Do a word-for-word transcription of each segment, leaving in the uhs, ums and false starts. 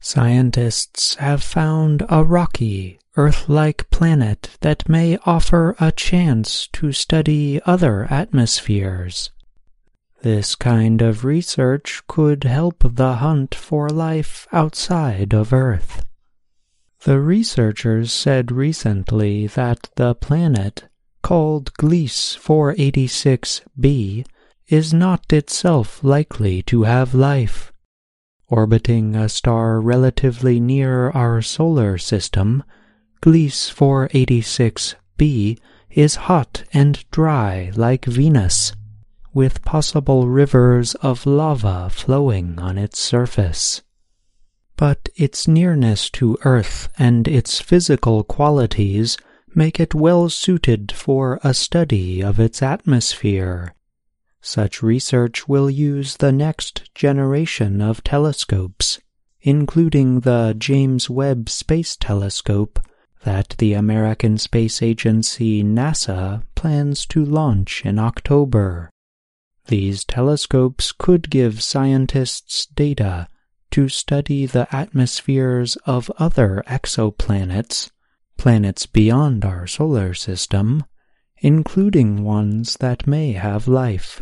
Scientists have found a rocky, Earth-like planet that may offer a chance to study other atmospheres. This kind of research could help the hunt for life outside of Earth. The researchers said recently that the planet, called Gliese four eighty-six b, is not itself likely to have life. Orbiting a star relatively near our solar system, Gliese four eighty-six b is hot and dry like Venus, with possible rivers of lava flowing on its surface. But its nearness to Earth and its physical qualities make it well suited for a study of its atmosphere. Such research will use the next generation of telescopes, including the James Webb Space Telescope that the American Space Agency NASA plans to launch in October. These telescopes could give scientists data to study the atmospheres of other exoplanets, planets beyond our solar system, including ones that may have life.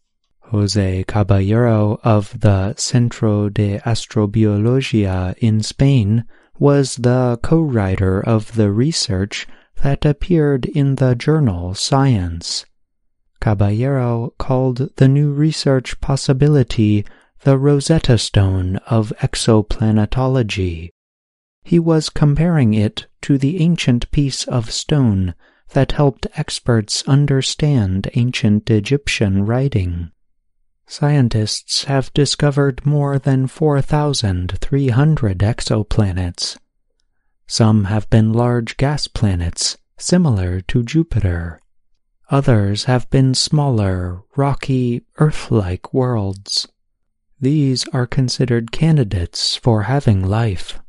José Caballero of the Centro de Astrobiología in Spain was the co-writer of the research that appeared in the journal Science. Caballero called the new research possibility the Rosetta Stone of exoplanetology. He was comparing it to the ancient piece of stone that helped experts understand ancient Egyptian writing. Scientists have discovered more than four thousand three hundred exoplanets. Some have been large gas planets, similar to Jupiter. Others have been smaller, rocky, Earth-like worlds. These are considered candidates for having life.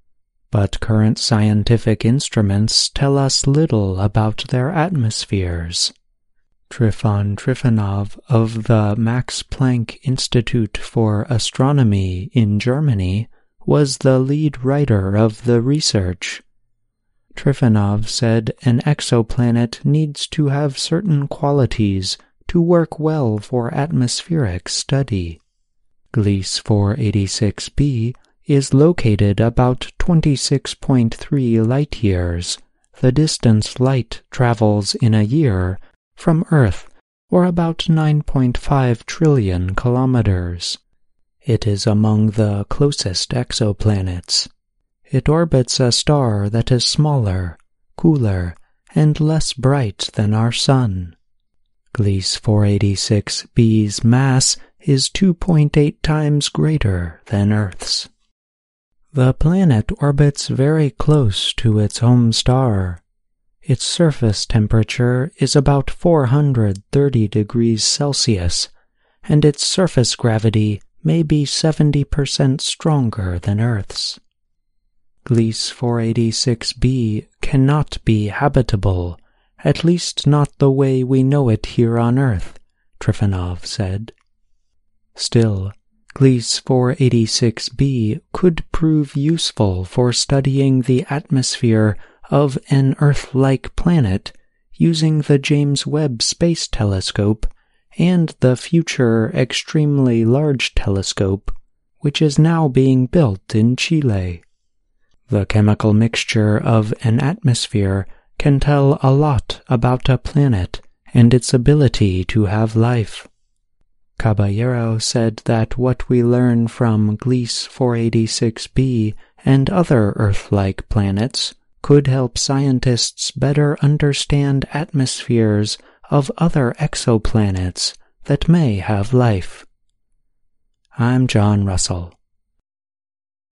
But current scientific instruments tell us little about their atmospheres. Trifon Trifonov of the Max Planck Institute for Astronomy in Germany was the lead writer of the research. Trifonov said an exoplanet needs to have certain qualities to work well for atmospheric study. Gliese four eighty-six b is located about twenty-six point three light-years, the distance light travels in a year, from Earth, or about nine point five trillion kilometers. It is among the closest exoplanets. It orbits a star that is smaller, cooler, and less bright than our Sun. Gliese four eighty-six b's mass is two point eight times greater than Earth's. The planet orbits very close to its home star. Its surface temperature is about four hundred thirty degrees Celsius, and its surface gravity may be seventy percent stronger than Earth's. Gliese four eighty-six b cannot be habitable, at least not the way we know it here on Earth, Trifonov said. Still, Gliese four eighty-six b could prove useful for studying the atmosphere of an Earth-like planet using the James Webb Space Telescope and the future Extremely Large Telescope, which is now being built in Chile. The chemical mixture of an atmosphere can tell a lot about a planet and its ability to have life. Caballero said that what we learn from Gliese four eighty-six b and other Earth-like planets could help scientists better understand atmospheres of other exoplanets that may have life. I'm John Russell.